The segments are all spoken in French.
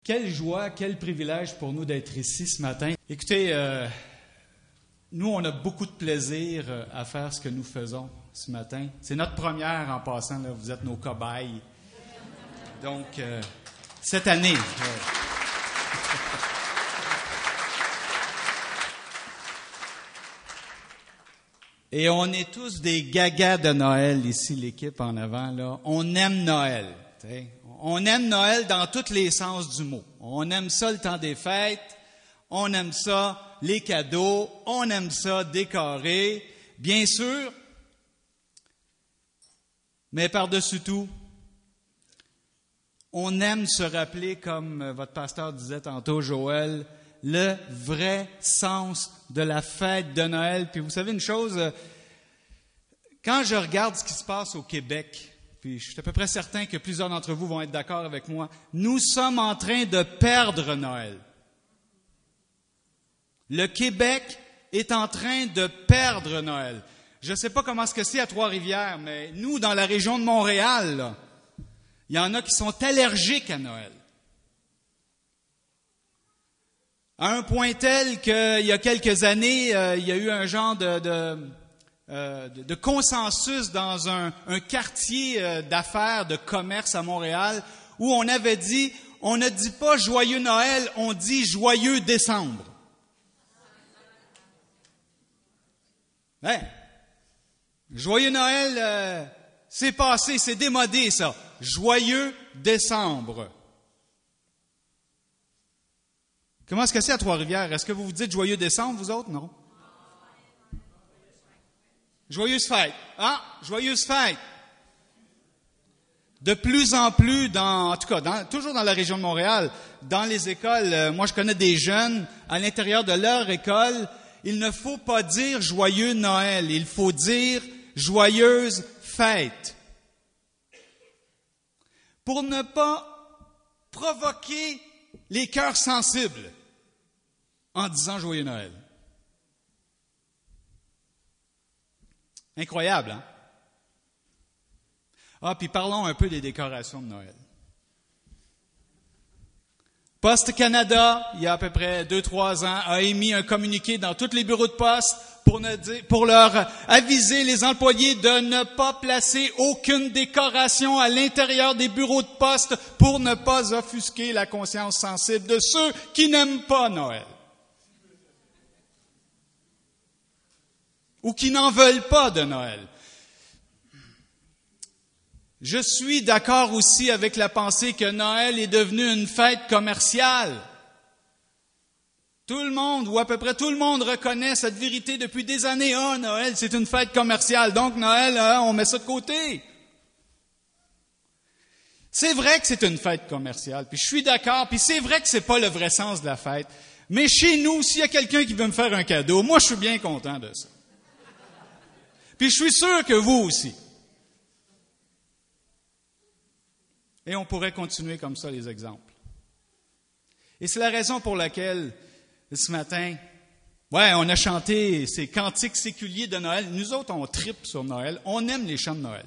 Quelle joie, quel privilège pour nous d'être ici ce matin. Écoutez, nous, on a beaucoup de plaisir à faire ce que nous faisons ce matin. C'est notre première en passant, là, vous êtes nos cobayes. Donc, cette année. Et on est tous des gagas de Noël ici, l'équipe en avant, là. On aime Noël, t'sais. On aime Noël dans tous les sens du mot. On aime ça le temps des fêtes, on aime ça les cadeaux, on aime ça décorer, bien sûr. Mais par-dessus tout, on aime se rappeler, comme votre pasteur disait tantôt, Joël, le vrai sens de la fête de Noël. Puis vous savez une chose, quand je regarde ce qui se passe au Québec, puis je suis à peu près certain que plusieurs d'entre vous vont être d'accord avec moi, nous sommes en train de perdre Noël. Le Québec est en train de perdre Noël. Je ne sais pas comment c'est à Trois-Rivières, mais nous, dans la région de Montréal, là, il y en a qui sont allergiques à Noël. À un point tel qu'il y a quelques années, il y a eu un genre de consensus dans un quartier d'affaires, de commerce à Montréal, où on avait dit, on ne dit pas joyeux Noël, on dit joyeux décembre. Joyeux Noël, c'est passé, c'est démodé ça. Joyeux décembre. Comment est-ce que c'est à Trois-Rivières? Est-ce que vous vous dites joyeux décembre, vous autres? Non. Joyeuse fête. Ah, joyeuse fête. De plus en plus, en tout cas, toujours dans la région de Montréal, dans les écoles, moi je connais des jeunes, à l'intérieur de leur école, il ne faut pas dire joyeux Noël, il faut dire joyeuse fête. Pour ne pas provoquer les cœurs sensibles en disant joyeux Noël. Incroyable, hein? Ah, puis parlons un peu des décorations de Noël. Poste Canada, il y a à peu près 2-3 ans, a émis un communiqué dans tous les bureaux de poste pour leur aviser les employés de ne pas placer aucune décoration à l'intérieur des bureaux de poste pour ne pas offusquer la conscience sensible de ceux qui n'aiment pas Noël. Ou qui n'en veulent pas de Noël. Je suis d'accord aussi avec la pensée que Noël est devenu une fête commerciale. Tout le monde, ou à peu près tout le monde, reconnaît cette vérité depuis des années. Ah, Noël, c'est une fête commerciale, donc Noël, on met ça de côté. C'est vrai que c'est une fête commerciale, puis je suis d'accord, puis c'est vrai que c'est pas le vrai sens de la fête. Mais chez nous, s'il y a quelqu'un qui veut me faire un cadeau, moi je suis bien content de ça. Puis je suis sûr que vous aussi. Et on pourrait continuer comme ça les exemples. Et c'est la raison pour laquelle, ce matin, on a chanté ces cantiques séculiers de Noël. Nous autres, on tripe sur Noël. On aime les chants de Noël.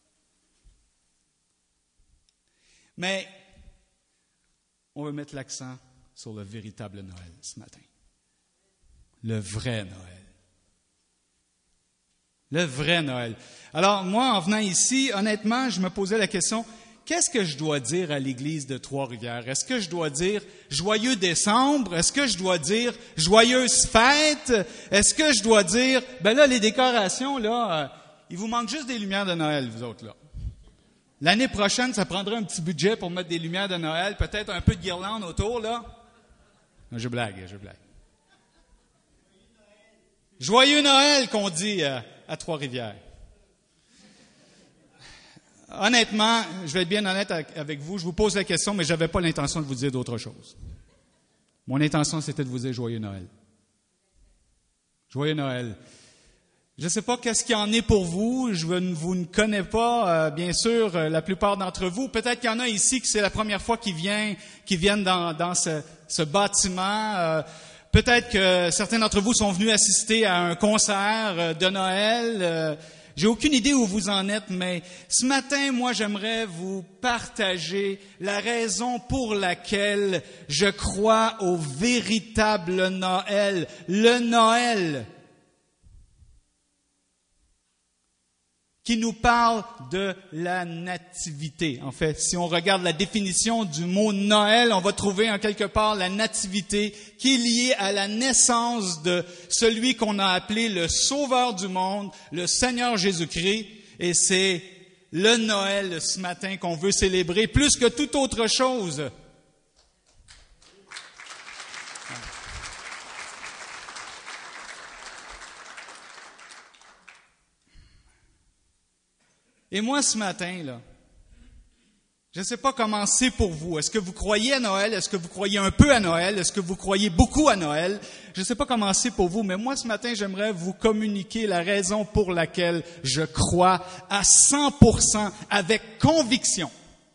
Mais on veut mettre l'accent sur le véritable Noël ce matin. Le vrai Noël. Le vrai Noël. Alors, moi, en venant ici, honnêtement, je me posais la question, qu'est-ce que je dois dire à l'église de Trois-Rivières? Est-ce que je dois dire joyeux décembre? Est-ce que je dois dire joyeuse fête? Est-ce que je dois dire, les décorations, il vous manque juste des lumières de Noël, vous autres, là. L'année prochaine, ça prendra un petit budget pour mettre des lumières de Noël, peut-être un peu de guirlande autour, là. Non, je blague. Joyeux Noël, qu'on dit à Trois-Rivières. Honnêtement, je vais être bien honnête avec vous, je vous pose la question, mais je n'avais pas l'intention de vous dire d'autre chose. Mon intention, c'était de vous dire joyeux Noël. Joyeux Noël. Je ne sais pas qu'est-ce qu'il y en est pour vous, vous ne connais pas, bien sûr, la plupart d'entre vous. Peut-être qu'il y en a ici que c'est la première fois qu'ils viennent dans ce bâtiment. Peut-être que certains d'entre vous sont venus assister à un concert de Noël. J'ai aucune idée où vous en êtes, mais ce matin, moi, j'aimerais vous partager la raison pour laquelle je crois au véritable Noël, le Noël qui nous parle de la nativité. En fait, si on regarde la définition du mot Noël, on va trouver en quelque part la nativité qui est liée à la naissance de celui qu'on a appelé le Sauveur du monde, le Seigneur Jésus-Christ. Et c'est le Noël ce matin qu'on veut célébrer plus que toute autre chose. Et moi, ce matin, là, je ne sais pas comment c'est pour vous. Est-ce que vous croyez à Noël? Est-ce que vous croyez un peu à Noël? Est-ce que vous croyez beaucoup à Noël? Je ne sais pas comment c'est pour vous, mais moi, ce matin, j'aimerais vous communiquer la raison pour laquelle je crois à 100% avec conviction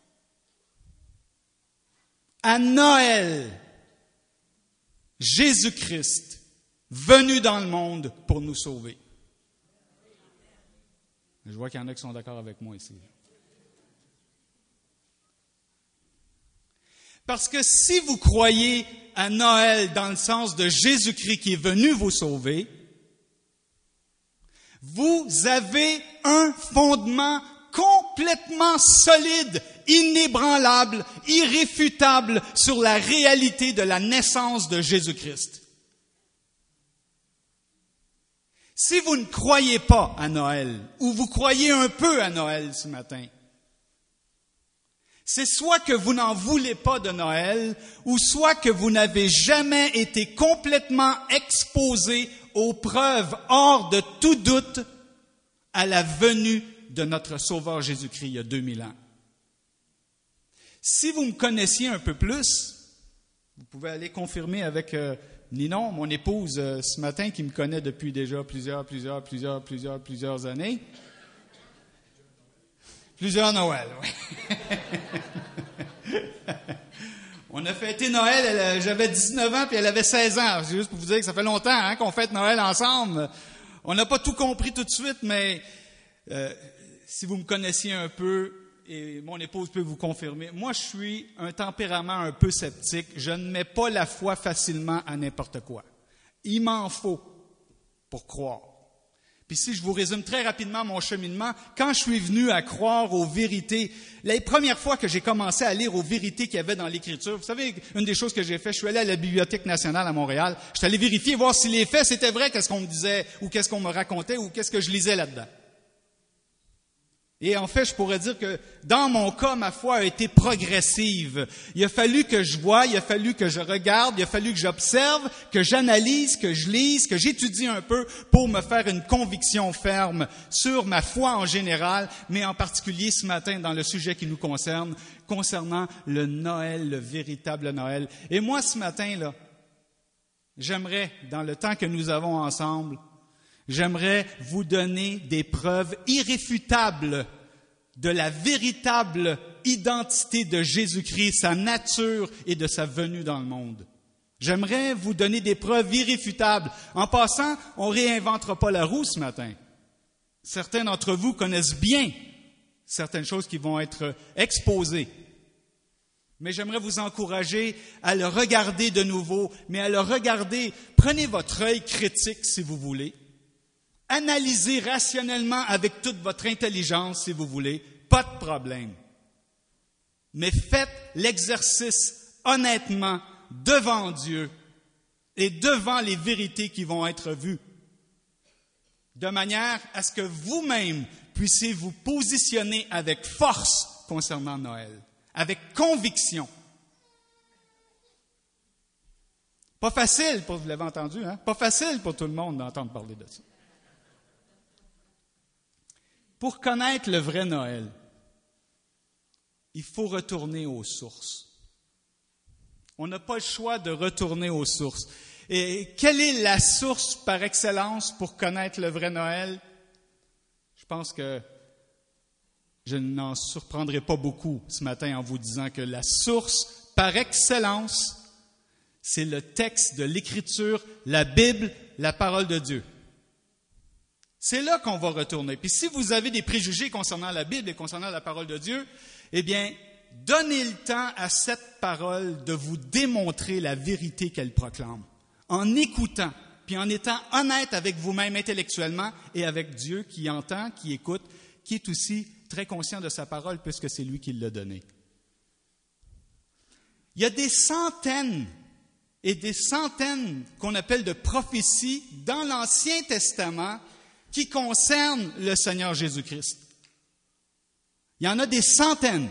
à Noël, Jésus-Christ, venu dans le monde pour nous sauver. Je vois qu'il y en a qui sont d'accord avec moi ici. Parce que si vous croyez à Noël dans le sens de Jésus-Christ qui est venu vous sauver, vous avez un fondement complètement solide, inébranlable, irréfutable sur la réalité de la naissance de Jésus-Christ. Si vous ne croyez pas à Noël, ou vous croyez un peu à Noël ce matin, c'est soit que vous n'en voulez pas de Noël, ou soit que vous n'avez jamais été complètement exposé aux preuves hors de tout doute à la venue de notre Sauveur Jésus-Christ il y a 2000 ans. Si vous me connaissiez un peu plus, vous pouvez aller confirmer avec Ninon, mon épouse, ce matin, qui me connaît depuis déjà plusieurs années. Plusieurs Noëls, oui. On a fêté Noël, j'avais 19 ans puis elle avait 16 ans. C'est juste pour vous dire que ça fait longtemps qu'on fête Noël ensemble. On n'a pas tout compris tout de suite, mais si vous me connaissiez un peu, et mon épouse peut vous confirmer, moi je suis un tempérament un peu sceptique. Je ne mets pas la foi facilement à n'importe quoi. Il m'en faut pour croire. Puis si je vous résume très rapidement mon cheminement, quand je suis venu à croire aux vérités, les premières fois que j'ai commencé à lire aux vérités qu'il y avait dans l'Écriture, vous savez, une des choses que j'ai fait, je suis allé à la Bibliothèque nationale à Montréal, je suis allé vérifier, voir si les faits c'était vrai, qu'est-ce qu'on me disait, ou qu'est-ce qu'on me racontait, ou qu'est-ce que je lisais là-dedans. Et en fait, je pourrais dire que dans mon cas, ma foi a été progressive. Il a fallu que je voie, il a fallu que je regarde, il a fallu que j'observe, que j'analyse, que je lise, que j'étudie un peu pour me faire une conviction ferme sur ma foi en général, mais en particulier ce matin dans le sujet qui nous concerne, concernant le Noël, le véritable Noël. Et moi, ce matin, là, j'aimerais, dans le temps que nous avons ensemble, j'aimerais vous donner des preuves irréfutables de la véritable identité de Jésus-Christ, sa nature et de sa venue dans le monde. J'aimerais vous donner des preuves irréfutables. En passant, on ne réinventera pas la roue ce matin. Certains d'entre vous connaissent bien certaines choses qui vont être exposées. Mais j'aimerais vous encourager à le regarder de nouveau, mais à le regarder, prenez votre œil critique si vous voulez. Analysez rationnellement avec toute votre intelligence, si vous voulez, pas de problème. Mais faites l'exercice honnêtement devant Dieu et devant les vérités qui vont être vues, de manière à ce que vous-même puissiez vous positionner avec force concernant Noël, avec conviction. Pas facile, vous l'avez entendu, hein? Pas facile pour tout le monde d'entendre parler de ça. Pour connaître le vrai Noël, il faut retourner aux sources. On n'a pas le choix de retourner aux sources. Et quelle est la source par excellence pour connaître le vrai Noël? Je pense que je n'en surprendrai pas beaucoup ce matin en vous disant que la source par excellence, c'est le texte de l'Écriture, la Bible, la parole de Dieu. C'est là qu'on va retourner. Puis si vous avez des préjugés concernant la Bible et concernant la parole de Dieu, eh bien, donnez le temps à cette parole de vous démontrer la vérité qu'elle proclame. En écoutant, puis en étant honnête avec vous-même intellectuellement et avec Dieu qui entend, qui écoute, qui est aussi très conscient de sa parole puisque c'est lui qui l'a donnée. Il y a des centaines et des centaines qu'on appelle de prophéties dans l'Ancien Testament qui concernent le Seigneur Jésus-Christ. Il y en a des centaines.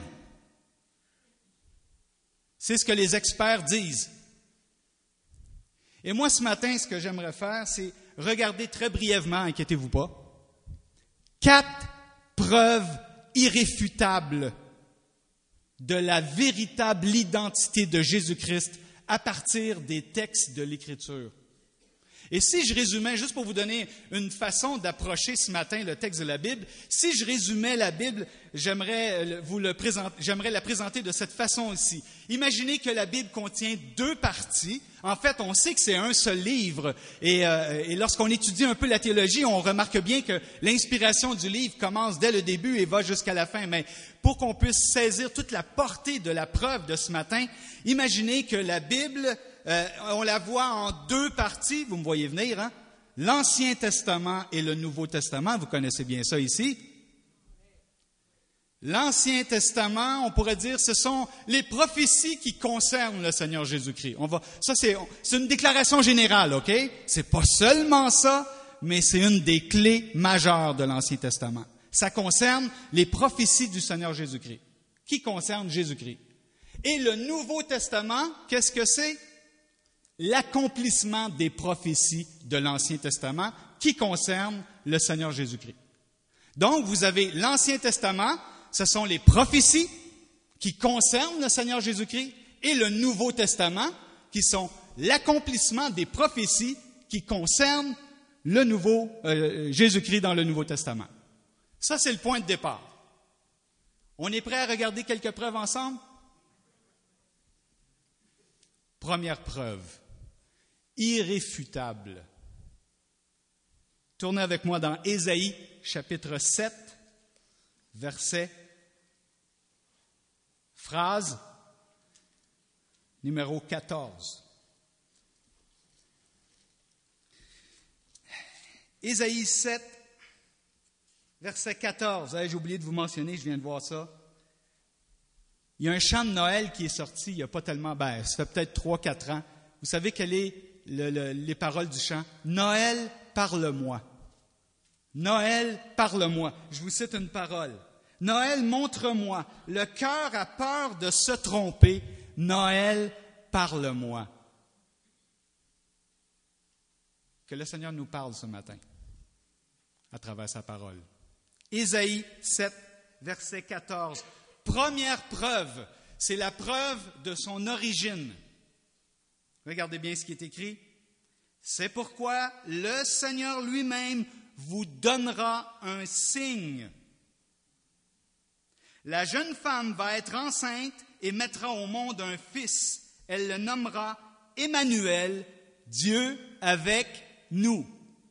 C'est ce que les experts disent. Et moi, ce matin, ce que j'aimerais faire, c'est regarder très brièvement, inquiétez-vous pas, 4 preuves irréfutables de la véritable identité de Jésus-Christ à partir des textes de l'Écriture. Et si je résumais, juste pour vous donner une façon d'approcher ce matin le texte de la Bible, si je résumais la Bible, j'aimerais la présenter de cette façon aussi. Imaginez que la Bible contient 2 parties. En fait, on sait que c'est un seul livre. Et lorsqu'on étudie un peu la théologie, on remarque bien que l'inspiration du livre commence dès le début et va jusqu'à la fin. Mais pour qu'on puisse saisir toute la portée de la preuve de ce matin, imaginez que la Bible, on la voit en 2 parties. Vous me voyez venir, hein? L'Ancien Testament et le Nouveau Testament. Vous connaissez bien ça ici. L'Ancien Testament, on pourrait dire, ce sont les prophéties qui concernent le Seigneur Jésus-Christ. Ça, c'est une déclaration générale, OK? C'est pas seulement ça, mais c'est une des clés majeures de l'Ancien Testament. Ça concerne les prophéties du Seigneur Jésus-Christ, qui concernent Jésus-Christ. Et le Nouveau Testament, qu'est-ce que c'est? L'accomplissement des prophéties de l'Ancien Testament qui concernent le Seigneur Jésus-Christ. Donc, vous avez l'Ancien Testament, ce sont les prophéties qui concernent le Seigneur Jésus-Christ, et le Nouveau Testament, qui sont l'accomplissement des prophéties qui concernent le nouveau Jésus-Christ dans le Nouveau Testament. Ça, c'est le point de départ. On est prêt à regarder quelques preuves ensemble? Première preuve, irréfutable. Tournez avec moi dans Ésaïe, chapitre 7, phrase numéro 14. Ésaïe 7, verset 14. J'ai oublié de vous mentionner, je viens de voir ça. Il y a un chant de Noël qui est sorti il n'y a pas tellement, ça fait peut-être 3-4 ans. Vous savez quelles sont les paroles du chant? Noël, parle-moi. Noël, parle-moi. Je vous cite une parole. Noël, montre-moi. Le cœur a peur de se tromper. Noël, parle-moi. Que le Seigneur nous parle ce matin à travers sa parole. Ésaïe 7, verset 14. Première preuve, c'est la preuve de son origine. Regardez bien ce qui est écrit. C'est pourquoi le Seigneur lui-même vous donnera un signe. La jeune femme va être enceinte et mettra au monde un fils. Elle le nommera Emmanuel, Dieu avec nous.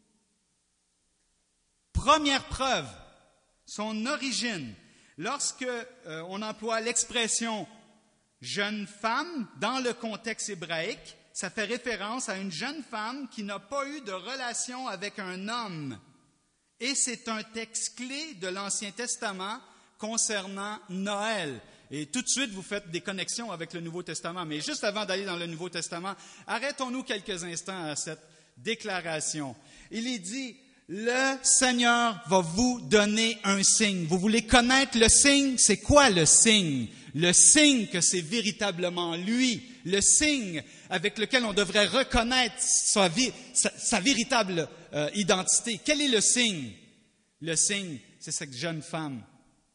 Première preuve, son origine. Lorsque on emploie l'expression jeune femme dans le contexte hébraïque, ça fait référence à une jeune femme qui n'a pas eu de relation avec un homme. Et c'est un texte clé de l'Ancien Testament concernant Noël. Et tout de suite, vous faites des connexions avec le Nouveau Testament. Mais juste avant d'aller dans le Nouveau Testament, arrêtons-nous quelques instants à cette déclaration. Il est dit, le Seigneur va vous donner un signe. Vous voulez connaître le signe? C'est quoi le signe? Le signe que c'est véritablement lui. Le signe avec lequel on devrait reconnaître sa véritable identité. Quel est le signe? Le signe, c'est cette jeune femme.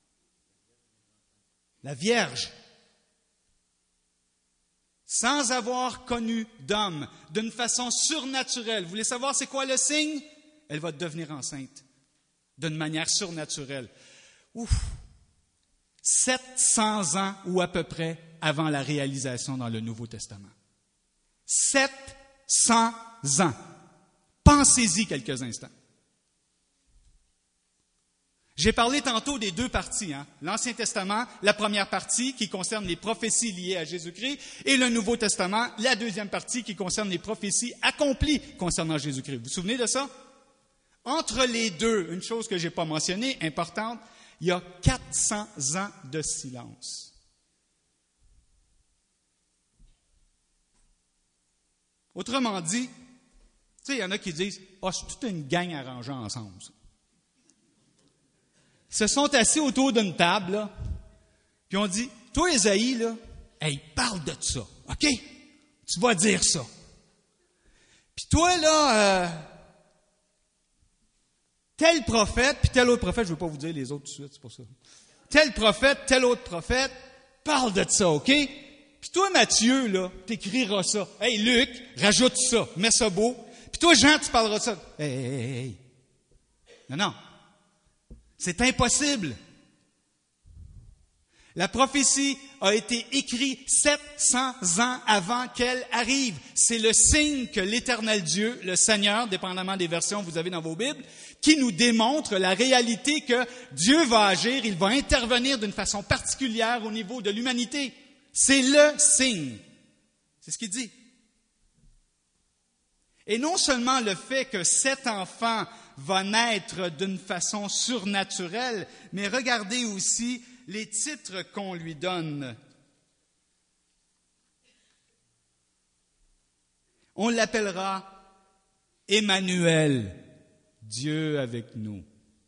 La Vierge. Sans avoir connu d'homme, d'une façon surnaturelle. Vous voulez savoir c'est quoi le signe? Elle va devenir enceinte d'une manière surnaturelle. 700 ans ou à peu près avant la réalisation dans le Nouveau Testament. 700 ans. Pensez-y quelques instants. J'ai parlé tantôt des deux parties, l'Ancien Testament, la première partie qui concerne les prophéties liées à Jésus-Christ, et le Nouveau Testament, la deuxième partie qui concerne les prophéties accomplies concernant Jésus-Christ. Vous vous souvenez de ça? Entre les deux, une chose que je n'ai pas mentionnée, importante, il y a 400 ans de silence. Autrement dit, tu sais, il y en a qui disent « Ah, c'est toute une gang arrangée ensemble, ça. » Ils se sont assis autour d'une table, là, puis on dit « Toi, Ésaïe, là, hey, parle de ça, OK? Tu vas dire ça. Puis toi, là, tel prophète, puis tel autre prophète, je ne veux pas vous dire les autres tout de suite, c'est pour ça. Tel prophète, tel autre prophète, parle de ça, OK? Puis toi, Matthieu, là, t'écriras ça. Hey, Luc, rajoute ça, mets ça beau. Puis toi, Jean, tu parleras de ça. Hey. Non. C'est impossible. La prophétie a été écrite 700 ans avant qu'elle arrive. C'est le signe que l'Éternel Dieu, le Seigneur, dépendamment des versions que vous avez dans vos Bibles, qui nous démontre la réalité que Dieu va agir, il va intervenir d'une façon particulière au niveau de l'humanité. C'est le signe. C'est ce qu'il dit. Et non seulement le fait que cet enfant va naître d'une façon surnaturelle, mais regardez aussi les titres qu'on lui donne. On l'appellera Emmanuel, Dieu avec nous.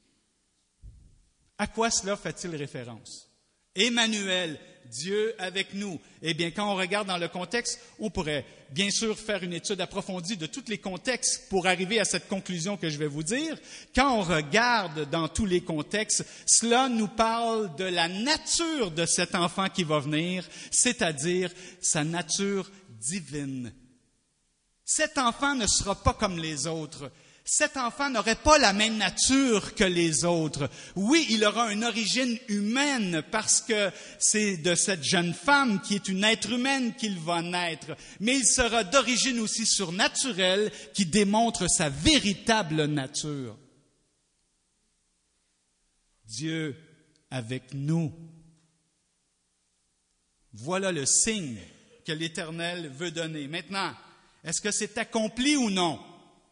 À quoi cela fait-il référence? Emmanuel, Dieu avec nous. Eh bien, quand on regarde dans le contexte, on pourrait bien sûr faire une étude approfondie de tous les contextes pour arriver à cette conclusion que je vais vous dire. Quand on regarde dans tous les contextes, cela nous parle de la nature de cet enfant qui va venir, c'est-à-dire sa nature divine. Cet enfant ne sera pas comme les autres. Cet enfant n'aurait pas la même nature que les autres. Oui, il aura une origine humaine parce que c'est de cette jeune femme qui est une être humaine qu'il va naître. Mais il sera d'origine aussi surnaturelle qui démontre sa véritable nature. Dieu avec nous. Voilà le signe que l'Éternel veut donner. Maintenant, est-ce que c'est accompli ou non?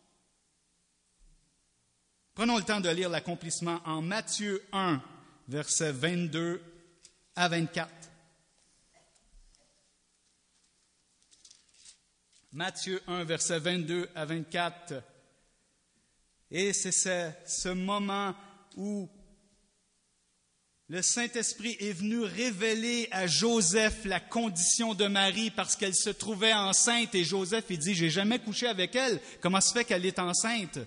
Prenons le temps de lire l'accomplissement en Matthieu 1, versets 22 à 24. Matthieu 1, versets 22 à 24. Et c'est ce moment où le Saint-Esprit est venu révéler à Joseph la condition de Marie parce qu'elle se trouvait enceinte. Et Joseph, il dit, j'ai jamais couché avec elle. Comment se fait qu'elle est enceinte?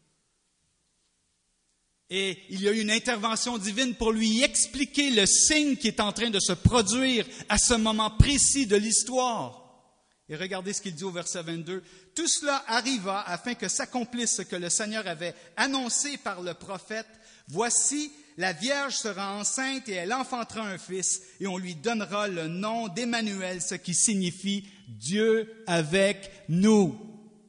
Et il y a eu une intervention divine pour lui expliquer le signe qui est en train de se produire à ce moment précis de l'histoire. Et regardez ce qu'il dit au verset 22. « Tout cela arriva afin que s'accomplisse ce que le Seigneur avait annoncé par le prophète. Voici, la Vierge sera enceinte et elle enfantera un fils, et on lui donnera le nom d'Emmanuel, ce qui signifie Dieu avec nous. »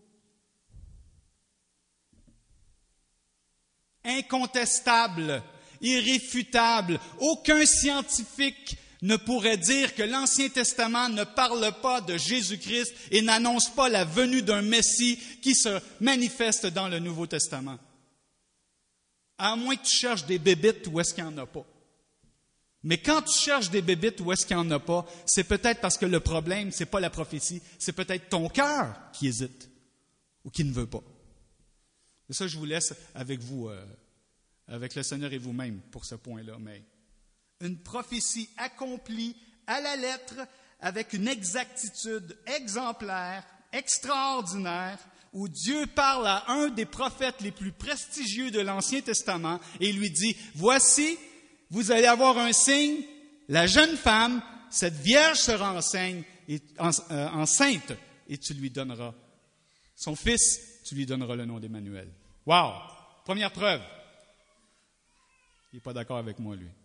Incontestable, irréfutable. Aucun scientifique ne pourrait dire que l'Ancien Testament ne parle pas de Jésus-Christ et n'annonce pas la venue d'un Messie qui se manifeste dans le Nouveau Testament. À moins que tu cherches des bébites où est-ce qu'il n'y en a pas. Mais quand tu cherches des bébites où est-ce qu'il n'y en a pas, c'est peut-être parce que le problème, c'est pas la prophétie, c'est peut-être ton cœur qui hésite ou qui ne veut pas. Et ça, je vous laisse avec vous, avec le Seigneur et vous-même pour ce point-là. Mais une prophétie accomplie à la lettre avec une exactitude exemplaire, extraordinaire, où Dieu parle à un des prophètes les plus prestigieux de l'Ancien Testament et lui dit, voici, vous allez avoir un signe, la jeune femme, cette vierge sera enceinte et tu lui donneras son fils. Tu lui donneras le nom d'Emmanuel. Wow! Première preuve. Il n'est pas d'accord avec moi, lui.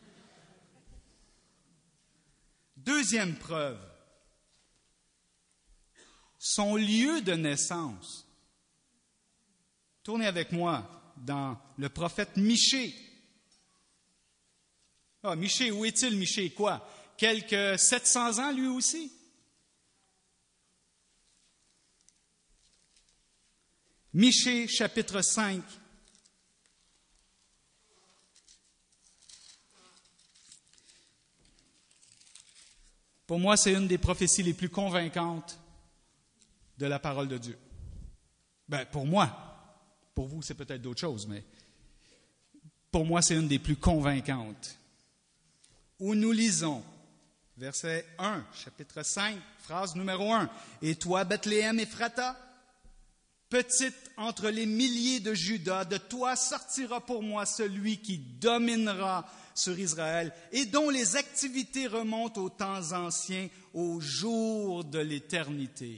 Deuxième preuve. Son lieu de naissance. Tournez avec moi dans le prophète Michée. Ah, Michée, où est-il, Michée? Quoi? Quelques 700 ans, lui aussi? Michée, chapitre 5. Pour moi, c'est une des prophéties les plus convaincantes de la parole de Dieu. Ben, pour moi. Pour vous, c'est peut-être d'autres choses, mais pour moi, c'est une des plus convaincantes. Où nous lisons, verset 1, chapitre 5, phrase numéro 1. « Et toi, Bethléem Ephrata, petite entre les milliers de Juda, de toi sortira pour moi celui qui dominera sur Israël et dont les activités remontent aux temps anciens, au jour de l'éternité. »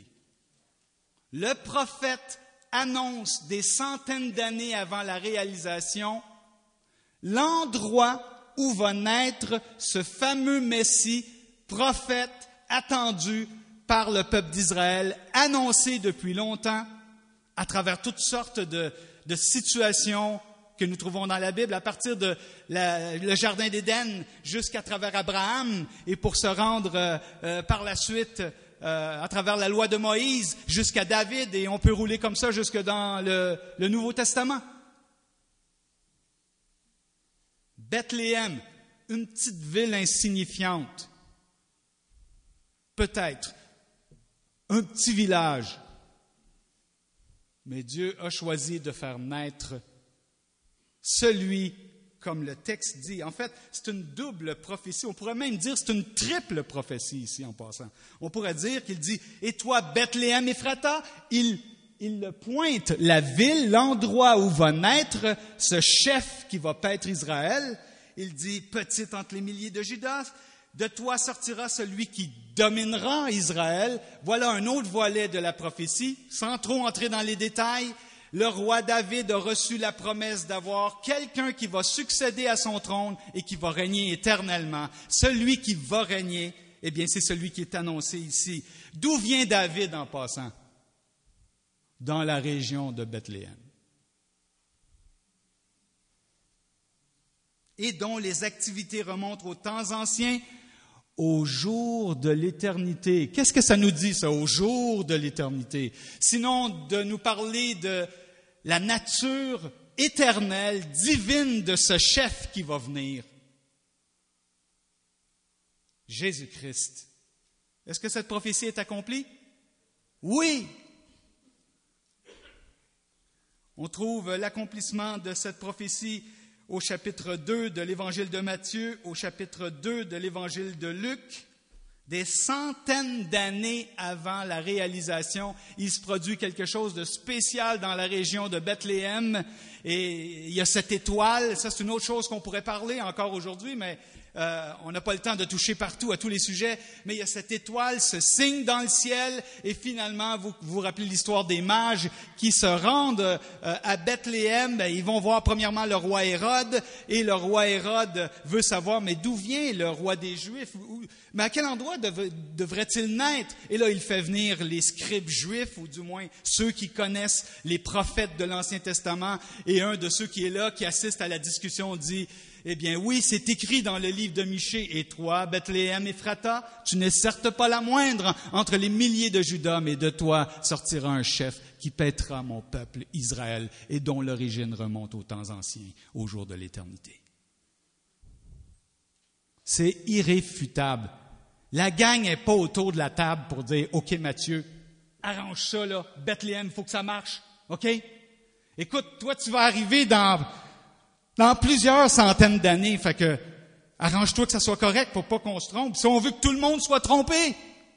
Le prophète annonce des centaines d'années avant la réalisation l'endroit où va naître ce fameux Messie, prophète attendu par le peuple d'Israël, annoncé depuis longtemps à travers toutes sortes de situations que nous trouvons dans la Bible, à partir de le Jardin d'Éden jusqu'à travers Abraham, et pour se rendre par la suite à travers la loi de Moïse jusqu'à David, et on peut rouler comme ça jusque dans le Nouveau Testament. Bethléem, une petite ville insignifiante, peut-être un petit village, mais Dieu a choisi de faire naître celui, comme le texte dit. En fait, c'est une double prophétie. On pourrait même dire que c'est une triple prophétie ici en passant. On pourrait dire qu'il dit « Et toi, Bethléem Ephrata », il pointe la ville, l'endroit où va naître ce chef qui va paître Israël. Il dit « Petite entre les milliers de Judas, de toi sortira celui qui dominera Israël. » Voilà un autre volet de la prophétie, sans trop entrer dans les détails. Le roi David a reçu la promesse d'avoir quelqu'un qui va succéder à son trône et qui va régner éternellement. Celui qui va régner, eh bien, c'est celui qui est annoncé ici. D'où vient David en passant? Dans la région de Bethléem. Et dont les activités remontent aux temps anciens, au jour de l'éternité. Qu'est-ce que ça nous dit, ça, au jour de l'éternité? Sinon, de nous parler de la nature éternelle, divine de ce chef qui va venir. Jésus-Christ. Est-ce que cette prophétie est accomplie? Oui! On trouve l'accomplissement de cette prophétie au chapitre 2 de l'Évangile de Matthieu, au chapitre 2 de l'Évangile de Luc. Des centaines d'années avant la réalisation, il se produit quelque chose de spécial dans la région de Bethléem. Et il y a cette étoile, ça c'est une autre chose qu'on pourrait parler encore aujourd'hui, mais on n'a pas le temps de toucher partout à tous les sujets, mais il y a cette étoile, ce signe dans le ciel, et finalement, vous vous rappelez l'histoire des mages qui se rendent à Bethléem, ils vont voir premièrement le roi Hérode, et le roi Hérode veut savoir, mais d'où vient le roi des Juifs? Mais à quel endroit devrait-il naître? Et là, il fait venir les scribes juifs, ou du moins ceux qui connaissent les prophètes de l'Ancien Testament, et un de ceux qui est là, qui assiste à la discussion, dit: eh bien oui, c'est écrit dans le livre de Michée, « Et toi, Bethléem Ephrata, tu n'es certes pas la moindre entre les milliers de Juda, mais de toi sortira un chef qui paîtra mon peuple Israël et dont l'origine remonte aux temps anciens, au jour de l'éternité. » C'est irréfutable. La gang n'est pas autour de la table pour dire « OK, Matthieu, arrange ça, là, Bethléem, il faut que ça marche, OK? Écoute, toi, tu vas arriver dans plusieurs centaines d'années, fait que arrange-toi que ça soit correct pour pas qu'on se trompe. Si on veut que tout le monde soit trompé.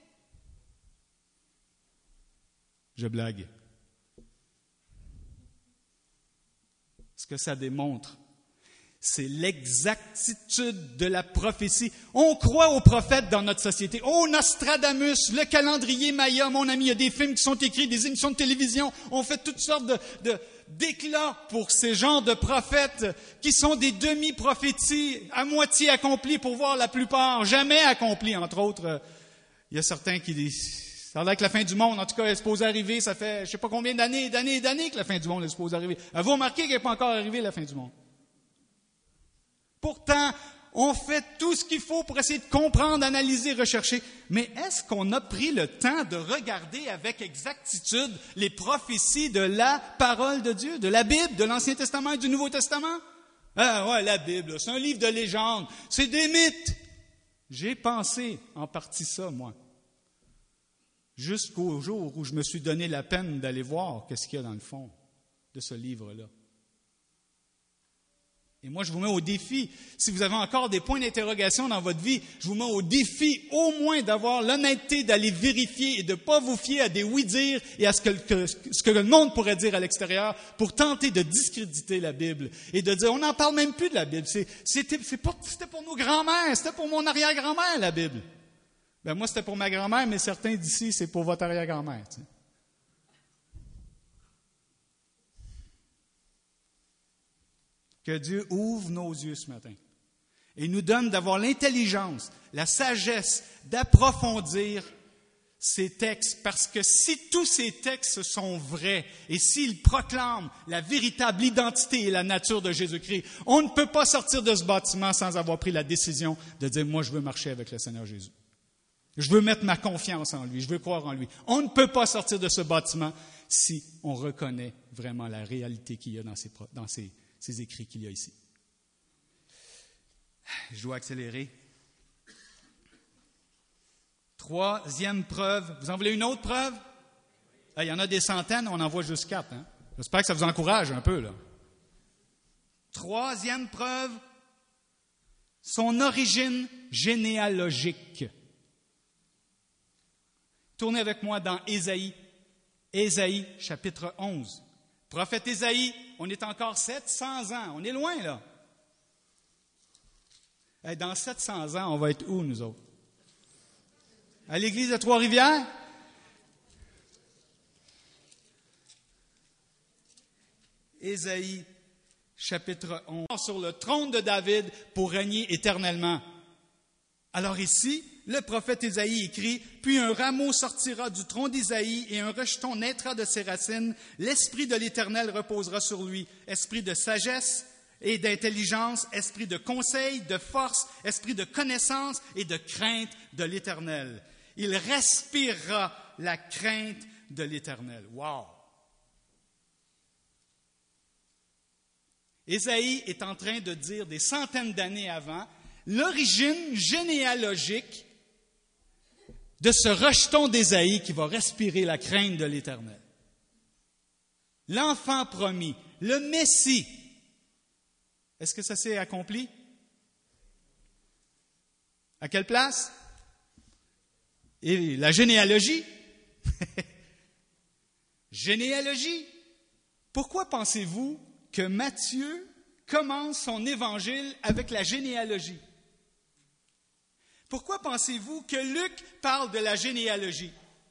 Je blague. Ce que ça démontre, c'est l'exactitude de la prophétie. On croit aux prophètes dans notre société. Oh, Nostradamus, le calendrier Maya, mon ami, il y a des films qui sont écrits, des émissions de télévision. On fait toutes sortes d'éclats pour ces genres de prophètes qui sont des demi-prophéties à moitié accomplies pour voir la plupart jamais accomplies. Entre autres, il y a certains qui disent, ça a l'air que la fin du monde, en tout cas, est supposée arriver. Ça fait je ne sais pas combien d'années que la fin du monde est supposée arriver. Avez-vous remarqué qu'elle n'est pas encore arrivée, la fin du monde? Pourtant, On fait tout ce qu'il faut pour essayer de comprendre, analyser, rechercher. Mais est-ce qu'on a pris le temps de regarder avec exactitude les prophéties de la parole de Dieu, de la Bible, de l'Ancien Testament et du Nouveau Testament? Ah ouais, la Bible, c'est un livre de légendes, c'est des mythes. J'ai pensé en partie ça, moi. Jusqu'au jour où je me suis donné la peine d'aller voir qu'est-ce qu'il y a dans le fond de ce livre-là. Et moi, je vous mets au défi, si vous avez encore des points d'interrogation dans votre vie, je vous mets au défi au moins d'avoir l'honnêteté d'aller vérifier et de ne pas vous fier à des oui-dire et à ce que le monde pourrait dire à l'extérieur pour tenter de discréditer la Bible et de dire, on n'en parle même plus de la Bible. C'était pour nos grands-mères, c'était pour mon arrière-grand-mère, la Bible. Ben moi, c'était pour ma grand-mère, mais certains d'ici, c'est pour votre arrière-grand-mère. Tu sais. Que Dieu ouvre nos yeux ce matin et nous donne d'avoir l'intelligence, la sagesse d'approfondir ces textes, parce que si tous ces textes sont vrais et s'ils proclament la véritable identité et la nature de Jésus-Christ, on ne peut pas sortir de ce bâtiment sans avoir pris la décision de dire « Moi, je veux marcher avec le Seigneur Jésus. Je veux mettre ma confiance en lui, je veux croire en lui. » On ne peut pas sortir de ce bâtiment si on reconnaît vraiment la réalité qu'il y a dans ces écrits qu'il y a ici. Je dois accélérer. Troisième preuve. Vous en voulez une autre preuve? Il y en a des centaines, on en voit juste 4. Hein? J'espère que ça vous encourage un peu, là. Troisième preuve, son origine généalogique. Tournez avec moi dans Ésaïe. Ésaïe, chapitre 11. Prophète Ésaïe, on est encore 700 ans. On est loin, là. Dans 700 ans, on va être où, nous autres? À l'église de Trois-Rivières? Ésaïe, chapitre 11. Sur le trône de David pour régner éternellement. Alors ici, le prophète Ésaïe écrit, « Puis un rameau sortira du tronc d'Ésaïe et un rejeton naîtra de ses racines. L'esprit de l'Éternel reposera sur lui, esprit de sagesse et d'intelligence, esprit de conseil, de force, esprit de connaissance et de crainte de l'Éternel. Il respirera la crainte de l'Éternel. » Wow! Ésaïe est en train de dire des centaines d'années avant l'origine généalogique de ce rejeton d'Ésaïe qui va respirer la crainte de l'Éternel. L'enfant promis, le Messie. Est-ce que ça s'est accompli? À quelle place? Et la généalogie? Généalogie. Pourquoi pensez-vous que Matthieu commence son évangile avec la généalogie? Pourquoi pensez-vous que Luc parle de la généalogie?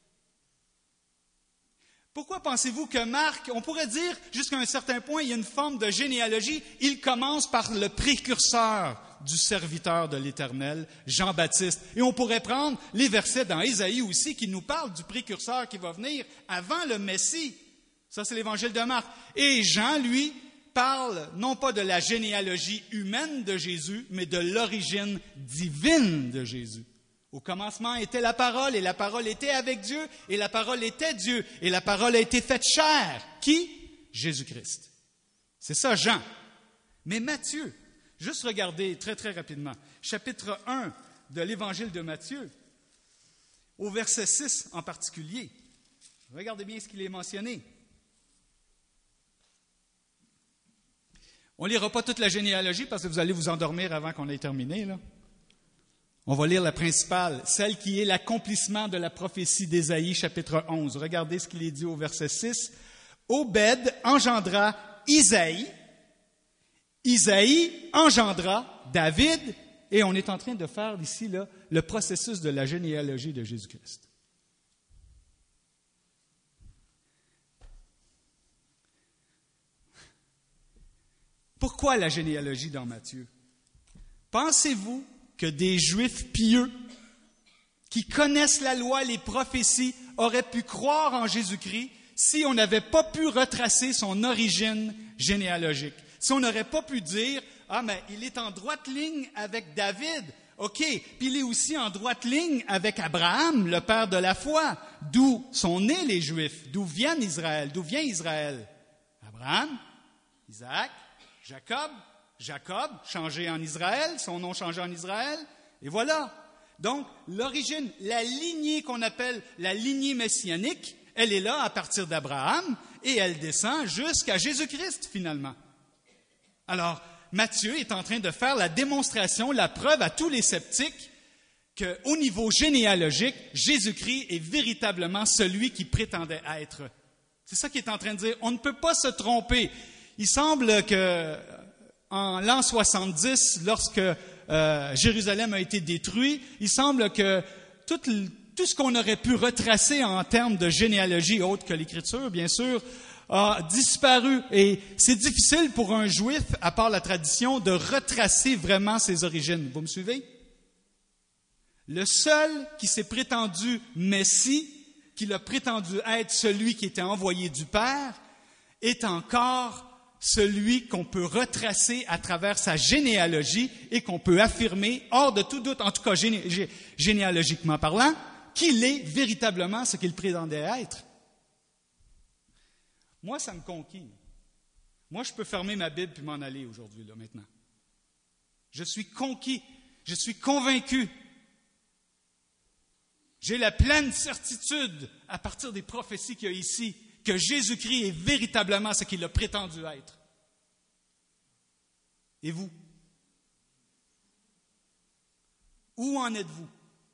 Pourquoi pensez-vous que Marc, on pourrait dire jusqu'à un certain point, il y a une forme de généalogie, il commence par le précurseur du serviteur de l'Éternel, Jean-Baptiste. Et on pourrait prendre les versets dans Ésaïe aussi qui nous parlent du précurseur qui va venir avant le Messie. Ça, c'est l'évangile de Marc. Et Jean, lui, parle non pas de la généalogie humaine de Jésus, mais de l'origine divine de Jésus. Au commencement était la parole, et la parole était avec Dieu, et la parole était Dieu, et la parole a été faite chair. Qui? Jésus-Christ. C'est ça, Jean. Mais Matthieu, juste regardez très, très rapidement, chapitre 1 de l'évangile de Matthieu, au verset 6 en particulier. Regardez bien ce qu'il est mentionné. On ne lira pas toute la généalogie parce que vous allez vous endormir avant qu'on ait terminé, là. On va lire la principale, celle qui est l'accomplissement de la prophétie d'Ésaïe, chapitre 11. Regardez ce qu'il est dit au verset 6. Obed engendra Isaïe. Isaïe engendra David. Et on est en train de faire ici là, le processus de la généalogie de Jésus-Christ. Pourquoi la généalogie dans Matthieu? Pensez-vous que des Juifs pieux qui connaissent la loi, les prophéties, auraient pu croire en Jésus-Christ si on n'avait pas pu retracer son origine généalogique? Si on n'aurait pas pu dire, Ah, mais il est en droite ligne avec David. OK, puis il est aussi en droite ligne avec Abraham, le père de la foi. D'où sont nés les Juifs? D'où vient Israël? Abraham, Isaac, Jacob, changé en Israël, son nom changé en Israël, et voilà. Donc, l'origine, la lignée qu'on appelle la lignée messianique, elle est là à partir d'Abraham et elle descend jusqu'à Jésus-Christ, finalement. Alors, Matthieu est en train de faire la démonstration, la preuve à tous les sceptiques qu'au niveau généalogique, Jésus-Christ est véritablement celui qui prétendait être. C'est ça qu'il est en train de dire. On ne peut pas se tromper. Il semble que en l'an 70, lorsque Jérusalem a été détruit, il semble que tout ce qu'on aurait pu retracer en termes de généalogie, autre que l'Écriture, bien sûr, a disparu. Et c'est difficile pour un Juif, à part la tradition, de retracer vraiment ses origines. Vous me suivez? Le seul qui s'est prétendu Messie, qui l'a prétendu être celui qui était envoyé du Père, est encore celui qu'on peut retracer à travers sa généalogie et qu'on peut affirmer, hors de tout doute, en tout cas généalogiquement parlant, qu'il est véritablement ce qu'il prétendait être. Moi, ça me conquit. Moi, je peux fermer ma Bible puis m'en aller aujourd'hui, là, maintenant. Je suis conquis, je suis convaincu. J'ai la pleine certitude, à partir des prophéties qu'il y a ici, que Jésus-Christ est véritablement ce qu'il a prétendu être. Et vous? Où en êtes-vous?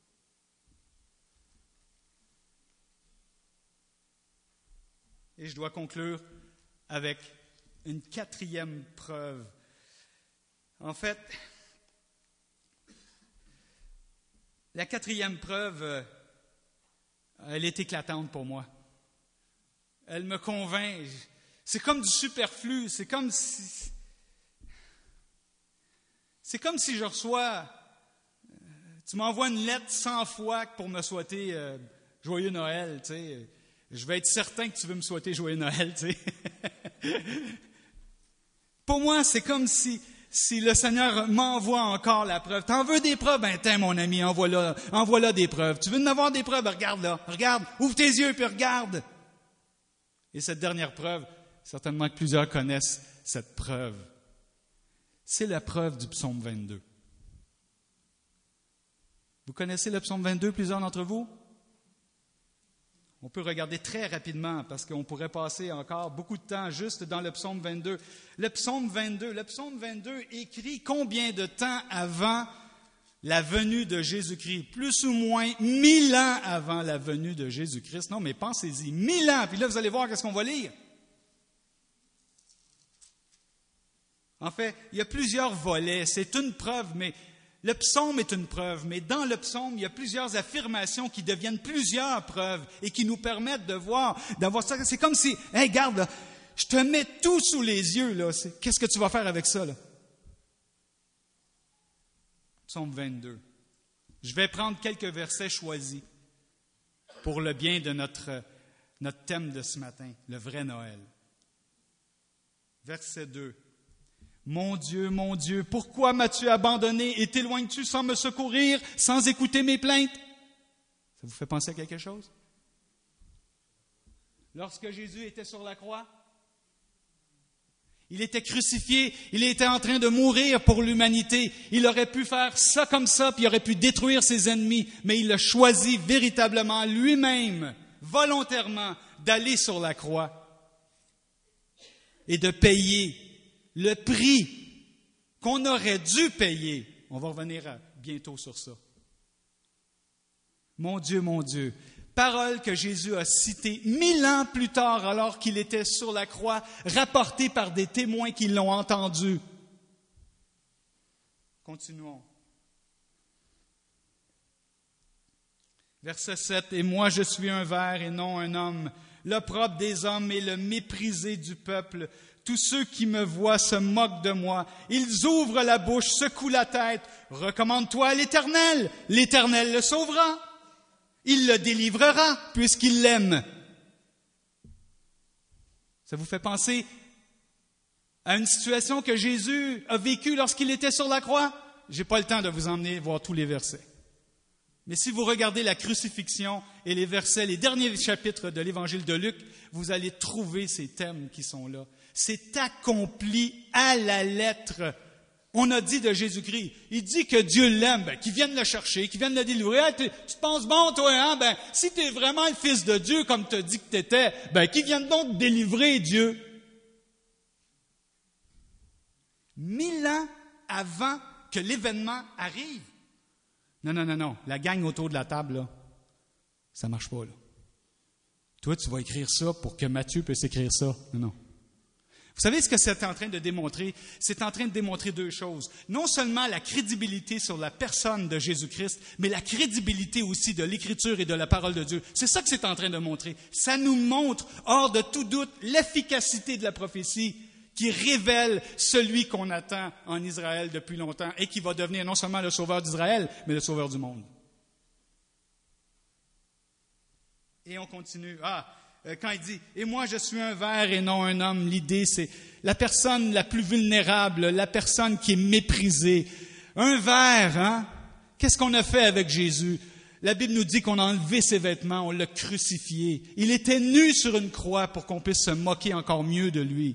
Et je dois conclure avec une quatrième preuve. En fait, la quatrième preuve, elle est éclatante pour moi. Elle me convainc. C'est comme du superflu. C'est comme si je reçois... Tu m'envoies une lettre 100 fois pour me souhaiter Joyeux Noël, tu sais. Je vais être certain que tu veux me souhaiter Joyeux Noël, tu sais. Pour moi, c'est comme si le Seigneur m'envoie encore la preuve. T'en veux des preuves? Ben, tiens, mon ami, envoie-là des preuves. Tu veux en avoir des preuves? Ben, regarde là. Regarde. Ouvre tes yeux puis regarde. Et cette dernière preuve, certainement que plusieurs connaissent cette preuve. C'est la preuve du psaume 22. Vous connaissez le psaume 22, plusieurs d'entre vous? On peut regarder très rapidement parce qu'on pourrait passer encore beaucoup de temps juste dans le psaume 22. Le psaume 22 écrit combien de temps avant la venue de Jésus-Christ? Plus ou moins 1000 ans avant la venue de Jésus-Christ. Non, mais pensez-y, 1000 ans. Puis là, vous allez voir qu'est-ce qu'on va lire. En fait, il y a plusieurs volets. C'est une preuve, mais le psaume est une preuve. Mais dans le psaume, il y a plusieurs affirmations qui deviennent plusieurs preuves et qui nous permettent d'avoir ça. C'est comme si, hey, regarde, là, je te mets tout sous les yeux. Là. Qu'est-ce que tu vas faire avec ça, là? Psaume 22. Je vais prendre quelques versets choisis pour le bien de notre thème de ce matin, le vrai Noël. Verset 2. Mon Dieu, pourquoi m'as-tu abandonné et t'éloignes-tu sans me secourir, sans écouter mes plaintes? Ça vous fait penser à quelque chose? Lorsque Jésus était sur la croix, il était crucifié, il était en train de mourir pour l'humanité. Il aurait pu faire ça comme ça, puis il aurait pu détruire ses ennemis, mais il a choisi véritablement lui-même, volontairement, d'aller sur la croix et de payer le prix qu'on aurait dû payer. On va revenir bientôt sur ça. Mon Dieu, parole que Jésus a citée 1000 ans plus tard alors qu'il était sur la croix, rapportée par des témoins qui l'ont entendu. Continuons. Verset 7. Et moi je suis un ver et non un homme, l'opprobre des hommes et le méprisé du peuple. Tous ceux qui me voient se moquent de moi. Ils ouvrent la bouche, secouent la tête. Recommande-toi à l'Éternel. L'Éternel le sauvera. Il le délivrera puisqu'il l'aime. Ça vous fait penser à une situation que Jésus a vécue lorsqu'il était sur la croix? Je n'ai pas le temps de vous emmener voir tous les versets. Mais si vous regardez la crucifixion et les versets, les derniers chapitres de l'Évangile de Luc, vous allez trouver ces thèmes qui sont là. C'est accompli à la lettre. On a dit de Jésus-Christ, il dit que Dieu l'aime, qu'il vienne le chercher, qu'il vienne le délivrer. Ah, tu te penses bon, toi, hein? Si tu es vraiment le Fils de Dieu, comme tu as dit que tu étais, qu'il vienne donc te délivrer, Dieu. 1000 ans avant que l'événement arrive. Non. La gang autour de la table, là, ça ne marche pas, là. Toi, tu vas écrire ça pour que Matthieu puisse écrire ça. Non. Vous savez ce que c'est en train de démontrer? C'est en train de démontrer deux choses. Non seulement la crédibilité sur la personne de Jésus-Christ, mais la crédibilité aussi de l'Écriture et de la parole de Dieu. C'est ça que c'est en train de montrer. Ça nous montre, hors de tout doute, l'efficacité de la prophétie qui révèle celui qu'on attend en Israël depuis longtemps et qui va devenir non seulement le sauveur d'Israël, mais le sauveur du monde. Et on continue. Quand il dit « Et moi, je suis un ver et non un homme », l'idée, c'est la personne la plus vulnérable, la personne qui est méprisée. Un ver, hein? Qu'est-ce qu'on a fait avec Jésus? La Bible nous dit qu'on a enlevé ses vêtements, on l'a crucifié. Il était nu sur une croix pour qu'on puisse se moquer encore mieux de lui.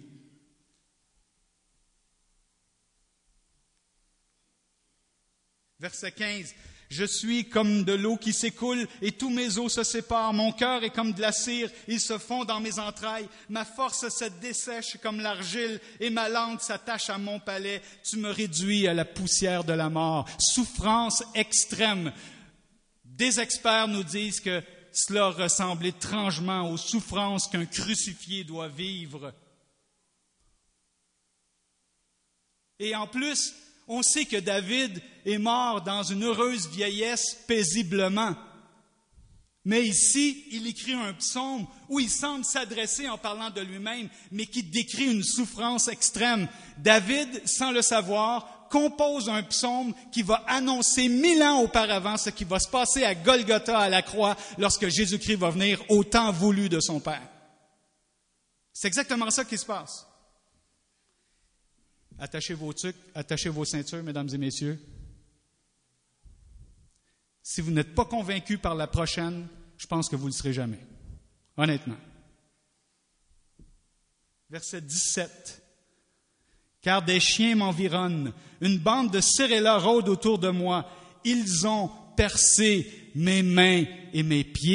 Verset 15. « Je suis comme de l'eau qui s'écoule et tous mes os se séparent. Mon cœur est comme de la cire, il se fond dans mes entrailles. Ma force se dessèche comme l'argile et ma langue s'attache à mon palais. Tu me réduis à la poussière de la mort. » Souffrance extrême. Des experts nous disent que cela ressemble étrangement aux souffrances qu'un crucifié doit vivre. Et en plus, on sait que David est mort dans une heureuse vieillesse paisiblement. Mais ici, il écrit un psaume où il semble s'adresser en parlant de lui-même, mais qui décrit une souffrance extrême. David, sans le savoir, compose un psaume qui va annoncer 1000 ans auparavant ce qui va se passer à Golgotha, à la croix, lorsque Jésus-Christ va venir au temps voulu de son Père. C'est exactement ça qui se passe. Attachez vos tuques, attachez vos ceintures, mesdames et messieurs. Si vous n'êtes pas convaincus par la prochaine, je pense que vous ne le serez jamais. Honnêtement. Verset 17. « Car des chiens m'environnent, une bande de cérélas rôde autour de moi. Ils ont percé mes mains et mes pieds. »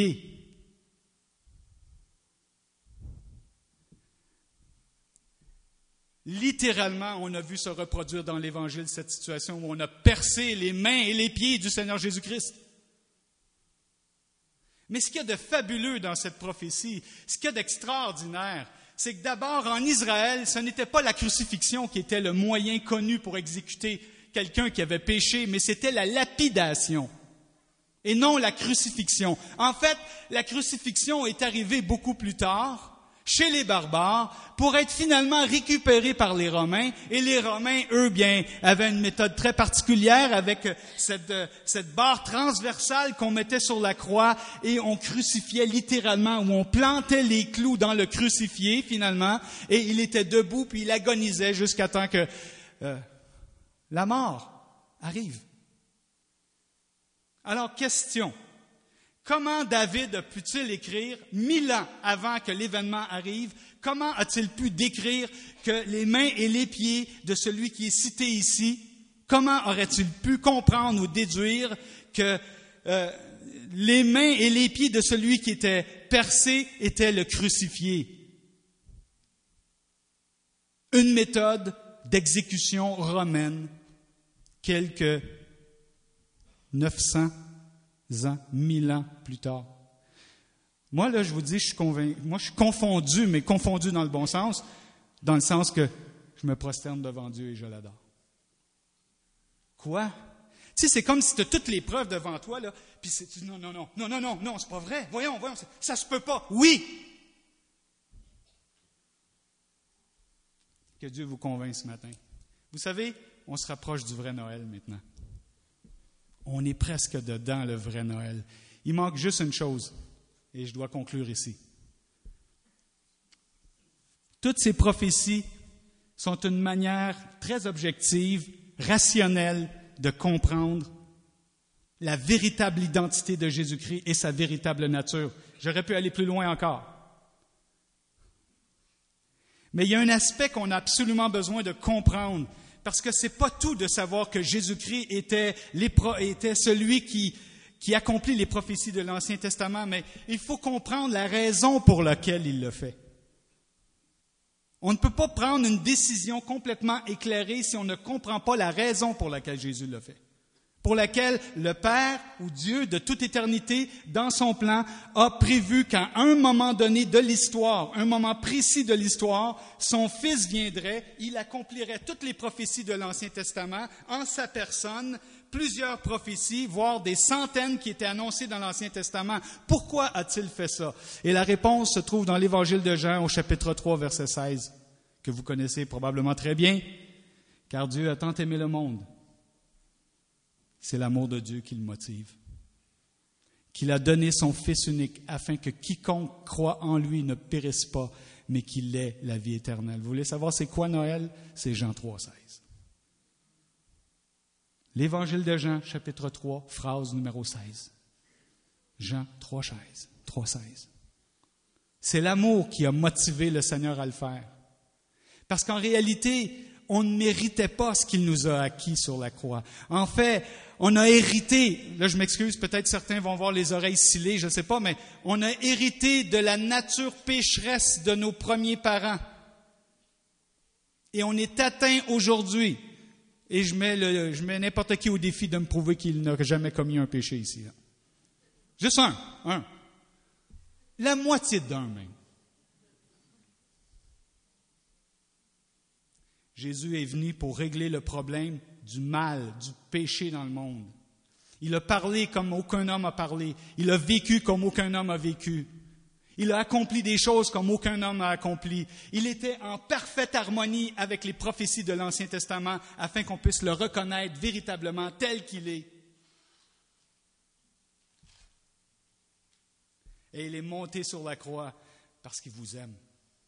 Littéralement, on a vu se reproduire dans l'Évangile cette situation où on a percé les mains et les pieds du Seigneur Jésus-Christ. Mais ce qu'il y a de fabuleux dans cette prophétie, ce qu'il y a d'extraordinaire, c'est que d'abord, en Israël, ce n'était pas la crucifixion qui était le moyen connu pour exécuter quelqu'un qui avait péché, mais c'était la lapidation et non la crucifixion. En fait, la crucifixion est arrivée beaucoup plus tard, chez les barbares, pour être finalement récupérés par les Romains. Et les Romains, eux, avaient une méthode très particulière avec cette barre transversale qu'on mettait sur la croix et on crucifiait littéralement, où on plantait les clous dans le crucifié, finalement, et il était debout, puis il agonisait jusqu'à temps que la mort arrive. Alors, question. Comment David a pu-t-il écrire 1000 ans avant que l'événement arrive? Comment a-t-il pu décrire que les mains et les pieds de celui qui est cité ici, comment aurait-il pu comprendre ou déduire que les mains et les pieds de celui qui était percé étaient le crucifié? Une méthode d'exécution romaine, quelques 900 ans, 1000 ans plus tard. Moi, là, je vous dis, je suis confondu, mais confondu dans le bon sens, dans le sens que je me prosterne devant Dieu et je l'adore. Quoi? Tu sais, c'est comme si tu as toutes les preuves devant toi, là, puis tu dis non, c'est pas vrai. Voyons, ça se peut pas. Oui! Que Dieu vous convainc ce matin. Vous savez, on se rapproche du vrai Noël maintenant. On est presque dedans, le vrai Noël. Il manque juste une chose, et je dois conclure ici. Toutes ces prophéties sont une manière très objective, rationnelle de comprendre la véritable identité de Jésus-Christ et sa véritable nature. J'aurais pu aller plus loin encore. Mais il y a un aspect qu'on a absolument besoin de comprendre, parce que c'est pas tout de savoir que Jésus-Christ était celui qui accomplit les prophéties de l'Ancien Testament, mais il faut comprendre la raison pour laquelle il le fait. On ne peut pas prendre une décision complètement éclairée si on ne comprend pas la raison pour laquelle Jésus le fait. Pour laquelle le Père ou Dieu de toute éternité, dans son plan, a prévu qu'à un moment donné de l'histoire, un moment précis de l'histoire, son Fils viendrait, il accomplirait toutes les prophéties de l'Ancien Testament en sa personne, plusieurs prophéties, voire des centaines qui étaient annoncées dans l'Ancien Testament. Pourquoi a-t-il fait ça? Et la réponse se trouve dans l'Évangile de Jean au chapitre 3, verset 16, que vous connaissez probablement très bien. Car Dieu a tant aimé le monde. C'est l'amour de Dieu qui le motive. Qu'il a donné son Fils unique afin que quiconque croit en lui ne périsse pas, mais qu'il ait la vie éternelle. Vous voulez savoir c'est quoi Noël? C'est Jean 3, 16. L'Évangile de Jean, chapitre 3, phrase numéro 16. Jean 3, 16. C'est l'amour qui a motivé le Seigneur à le faire. Parce qu'en réalité, on ne méritait pas ce qu'il nous a acquis sur la croix. En fait, on a hérité, là je m'excuse, peut-être certains vont avoir les oreilles scellées, je ne sais pas, mais on a hérité de la nature pécheresse de nos premiers parents. Et on est atteint aujourd'hui. Et je mets n'importe qui au défi de me prouver qu'il n'a jamais commis un péché ici. Là. Juste un. La moitié d'un même. Jésus est venu pour régler le problème du mal, du péché dans le monde. Il a parlé comme aucun homme a parlé. Il a vécu comme aucun homme a vécu. Il a accompli des choses comme aucun homme a accompli. Il était en parfaite harmonie avec les prophéties de l'Ancien Testament afin qu'on puisse le reconnaître véritablement tel qu'il est. Et il est monté sur la croix parce qu'il vous aime.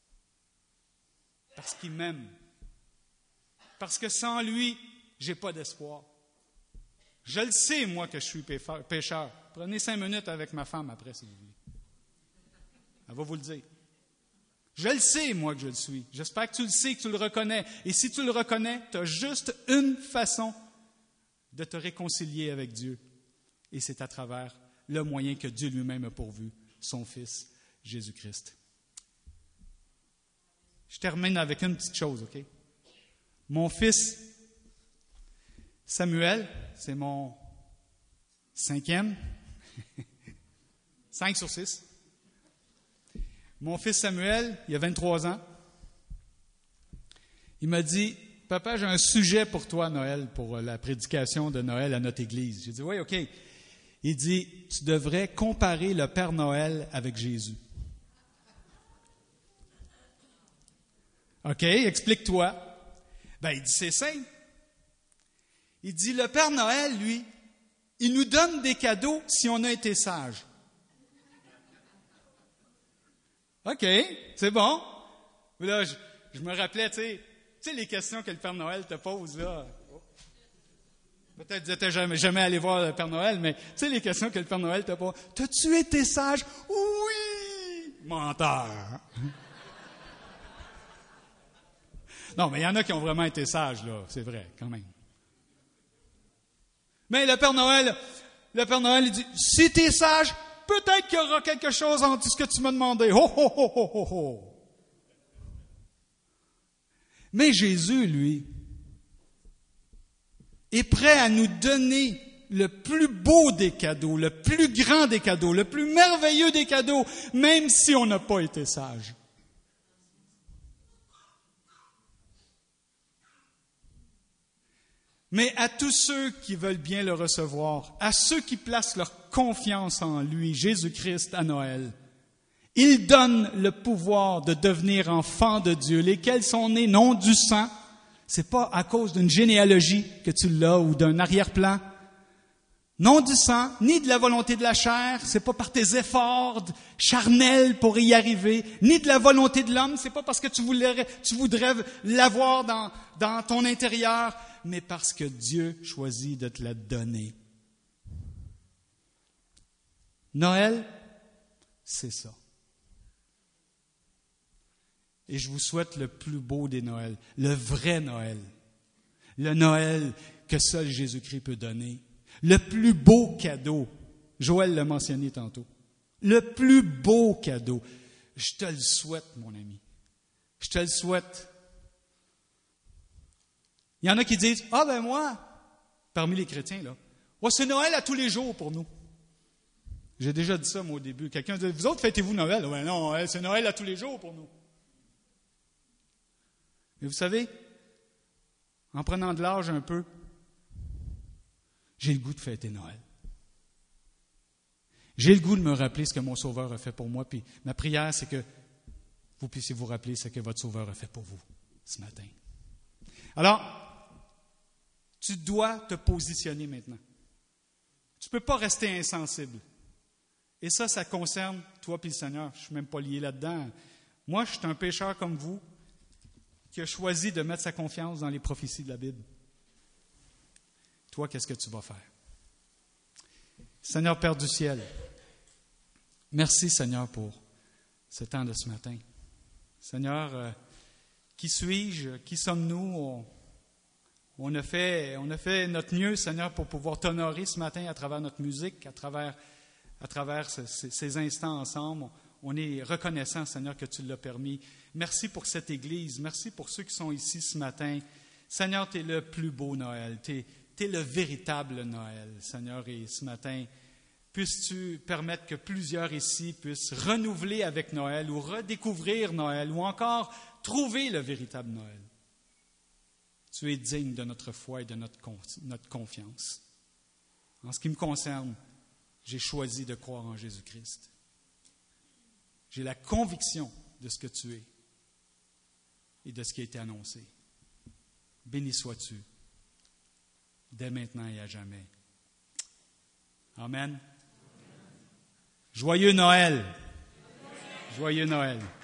Parce qu'il m'aime. Parce que sans lui, je n'ai pas d'espoir. Je le sais, moi, que je suis pécheur. Prenez 5 minutes avec ma femme après, si vous voulez. Elle va vous le dire. Je le sais, moi, que je le suis. J'espère que tu le sais, que tu le reconnais. Et si tu le reconnais, tu as juste une façon de te réconcilier avec Dieu. Et c'est à travers le moyen que Dieu lui-même a pourvu, son Fils, Jésus-Christ. Je termine avec une petite chose, OK? Mon fils Samuel, c'est mon 5e, 5 sur 6. Mon fils Samuel, il a 23 ans. Il m'a dit, « Papa, j'ai un sujet pour toi, Noël, pour la prédication de Noël à notre église. » J'ai dit, « Oui, OK. » Il dit, « Tu devrais comparer le Père Noël avec Jésus. » OK, explique-toi. Ben, il dit, c'est simple. Il dit, le Père Noël, lui, il nous donne des cadeaux si on a été sage. OK, c'est bon. Là, je me rappelais, tu sais, les questions que le Père Noël te pose, là. Peut-être que tu n'étais jamais allé voir le Père Noël, mais tu sais, les questions que le Père Noël te pose. T'as-tu été sage? Oui! Menteur! Non, mais il y en a qui ont vraiment été sages, là. C'est vrai, quand même. Mais le Père Noël, il dit, si tu es sage, peut-être qu'il y aura quelque chose entre ce que tu m'as demandé. Ho, ho, ho, ho, ho, ho. Mais Jésus, lui, est prêt à nous donner le plus beau des cadeaux, le plus grand des cadeaux, le plus merveilleux des cadeaux, même si on n'a pas été sage. Mais à tous ceux qui veulent bien le recevoir, à ceux qui placent leur confiance en lui, Jésus-Christ, à Noël, il donne le pouvoir de devenir enfants de Dieu, lesquels sont nés non du sang. C'est pas à cause d'une généalogie que tu l'as ou d'un arrière-plan. Non du sang, ni de la volonté de la chair, c'est pas par tes efforts charnels pour y arriver, ni de la volonté de l'homme, c'est pas parce que tu voudrais l'avoir dans ton intérieur, mais parce que Dieu choisit de te la donner. Noël, c'est ça. Et je vous souhaite le plus beau des Noëls, le vrai Noël. Le Noël que seul Jésus-Christ peut donner. Le plus beau cadeau. Joël l'a mentionné tantôt. Le plus beau cadeau. Je te le souhaite, mon ami. Je te le souhaite. Il y en a qui disent, « Ah ben moi, parmi les chrétiens, là, c'est Noël à tous les jours pour nous. » J'ai déjà dit ça, moi, au début. Quelqu'un dit, « Vous autres, fêtez-vous Noël? » Ouais, non, c'est Noël à tous les jours pour nous. Mais vous savez, en prenant de l'âge un peu, j'ai le goût de fêter Noël. J'ai le goût de me rappeler ce que mon Sauveur a fait pour moi. Puis ma prière, c'est que vous puissiez vous rappeler ce que votre Sauveur a fait pour vous ce matin. Alors, tu dois te positionner maintenant. Tu ne peux pas rester insensible. Et ça concerne toi et le Seigneur. Je ne suis même pas lié là-dedans. Moi, je suis un pécheur comme vous qui a choisi de mettre sa confiance dans les prophéties de la Bible. Toi, qu'est-ce que tu vas faire? Seigneur Père du ciel, merci Seigneur pour ce temps de ce matin. Seigneur, qui suis-je? Qui sommes-nous? On a fait notre mieux, Seigneur, pour pouvoir t'honorer ce matin à travers notre musique, à travers ces instants ensemble. On est reconnaissant, Seigneur, que tu l'as permis. Merci pour cette Église. Merci pour ceux qui sont ici ce matin. Seigneur, tu es le plus beau Noël. Tu es le véritable Noël, Seigneur. Et ce matin, puisses-tu permettre que plusieurs ici puissent renouveler avec Noël ou redécouvrir Noël ou encore trouver le véritable Noël. Tu es digne de notre foi et de notre confiance. En ce qui me concerne, j'ai choisi de croire en Jésus-Christ. J'ai la conviction de ce que tu es et de ce qui a été annoncé. Béni sois-tu, dès maintenant et à jamais. Amen. Joyeux Noël. Joyeux Noël.